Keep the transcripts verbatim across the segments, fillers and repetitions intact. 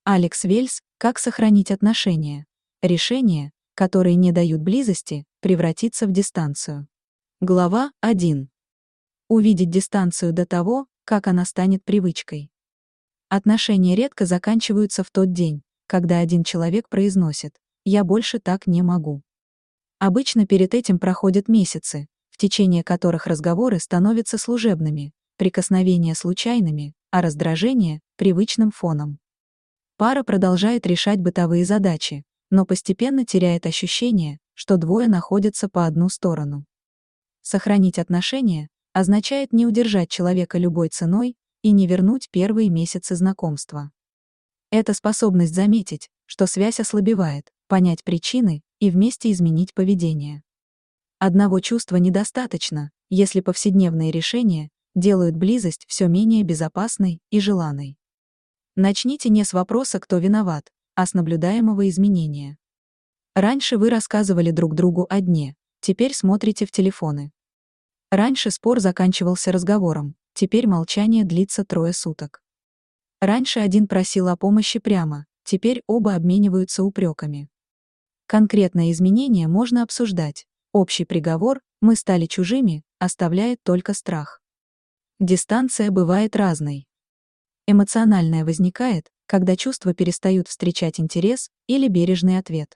Алекс Вельс «Как сохранить отношения. Решения, которые не дают близости, превратиться в дистанцию». Глава один. Увидеть дистанцию до того, как она станет привычкой. Отношения редко заканчиваются в тот день, когда один человек произносит «я больше так не могу». Обычно перед этим проходят месяцы, в течение которых разговоры становятся служебными, прикосновения случайными, а раздражение — привычным фоном. Пара продолжает решать бытовые задачи, но постепенно теряет ощущение, что двое находятся по одну сторону. Сохранить отношения означает не удержать человека любой ценой и не вернуть первые месяцы знакомства. Это способность заметить, что связь ослабевает, понять причины и вместе изменить поведение. Одного чувства недостаточно, если повседневные решения делают близость все менее безопасной и желанной. Начните не с вопроса «кто виноват», а с наблюдаемого изменения. Раньше вы рассказывали друг другу о дне, теперь смотрите в телефоны. Раньше спор заканчивался разговором, теперь молчание длится трое суток. Раньше один просил о помощи прямо, теперь оба обмениваются упреками. Конкретное изменение можно обсуждать, общий приговор «мы стали чужими» оставляет только страх. Дистанция бывает разной. Эмоциональная возникает, когда чувства перестают встречать интерес или бережный ответ.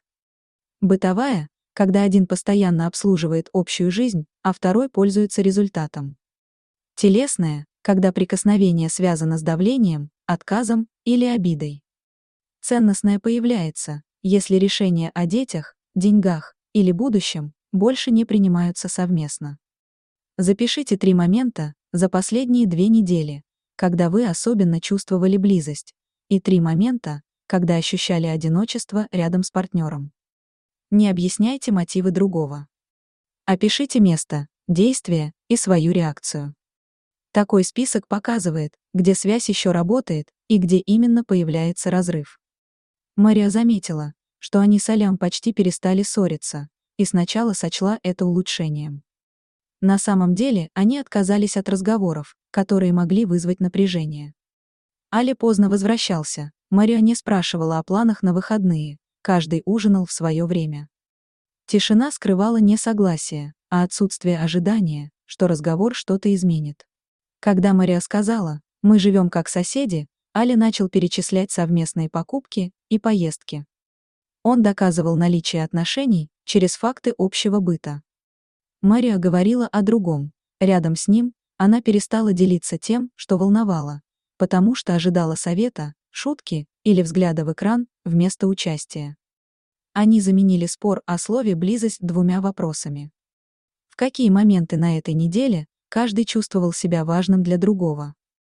Бытовая, когда один постоянно обслуживает общую жизнь, а второй пользуется результатом. Телесная, когда прикосновение связано с давлением, отказом или обидой. Ценностная появляется, если решения о детях, деньгах или будущем больше не принимаются совместно. Запишите три момента за последние две недели, когда вы особенно чувствовали близость, и три момента, когда ощущали одиночество рядом с партнером. Не объясняйте мотивы другого. Опишите место, действие и свою реакцию. Такой список показывает, где связь еще работает и где именно появляется разрыв. Мария заметила, что они с Алем почти перестали ссориться, и сначала сочла это улучшением. На самом деле они отказались от разговоров, которые могли вызвать напряжение. Али поздно возвращался, Мария не спрашивала о планах на выходные, каждый ужинал в свое время. Тишина скрывала не согласие, а отсутствие ожидания, что разговор что-то изменит. Когда Мария сказала «мы живем как соседи», Али начал перечислять совместные покупки и поездки. Он доказывал наличие отношений через факты общего быта. Мария говорила о другом. Рядом с ним она перестала делиться тем, что волновало, потому что ожидала совета, шутки или взгляда в экран вместо участия. Они заменили спор о слове «близость» двумя вопросами. В какие моменты на этой неделе каждый чувствовал себя важным для другого?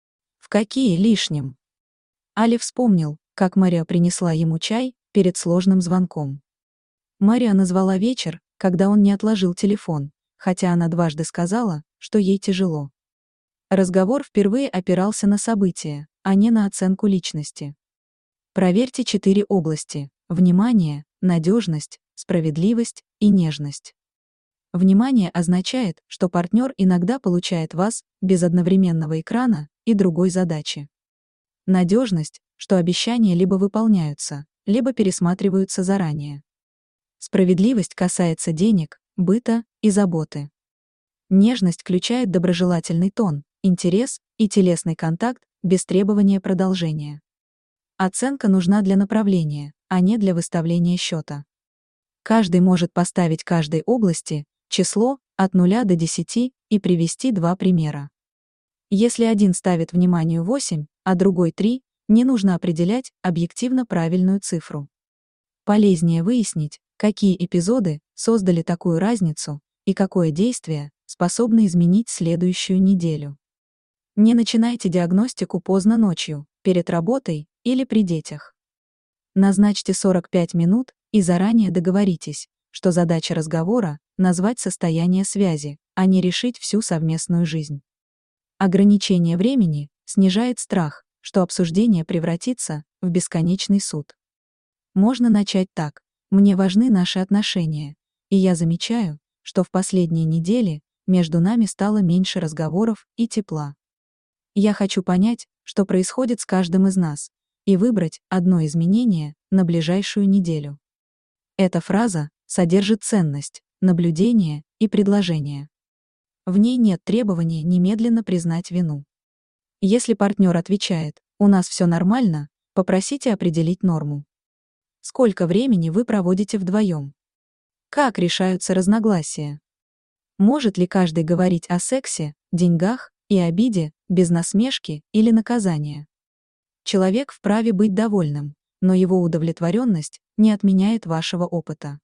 В какие — лишним? Али вспомнил, как Мария принесла ему чай перед сложным звонком. Мария назвала вечер, когда он не отложил телефон, хотя она дважды сказала, что ей тяжело. Разговор впервые опирался на события, а не на оценку личности. Проверьте четыре области: внимание, надежность, справедливость и нежность. Внимание означает, что партнер иногда получает вас без одновременного экрана и другой задачи. Надежность, что обещания либо выполняются, либо пересматриваются заранее. Справедливость касается денег, быта и заботы. Нежность включает доброжелательный тон, интерес и телесный контакт без требования продолжения. Оценка нужна для направления, а не для выставления счета. Каждый может поставить каждой области число от нуля до десяти и привести два примера. Если один ставит вниманию восемь, а другой три, не нужно определять объективно правильную цифру. Полезнее выяснить, какие эпизоды создали такую разницу и какое действие способно изменить следующую неделю. Не начинайте диагностику поздно ночью, перед работой или при детях. Назначьте сорок пять минут и заранее договоритесь, что задача разговора — назвать состояние связи, а не решить всю совместную жизнь. Ограничение времени снижает страх, что обсуждение превратится в бесконечный суд. Можно начать так: «Мне важны наши отношения, и я замечаю, что в последние недели между нами стало меньше разговоров и тепла. Я хочу понять, что происходит с каждым из нас, и выбрать одно изменение на ближайшую неделю. Эта фраза содержит ценность, наблюдение и предложение. В ней нет требования немедленно признать вину. Если партнер отвечает «у нас все нормально», попросите определить норму. Сколько времени вы проводите вдвоем? Как решаются разногласия? Может ли каждый говорить о сексе, деньгах и обиде без насмешки или наказания? Человек вправе быть довольным, но его удовлетворенность не отменяет вашего опыта.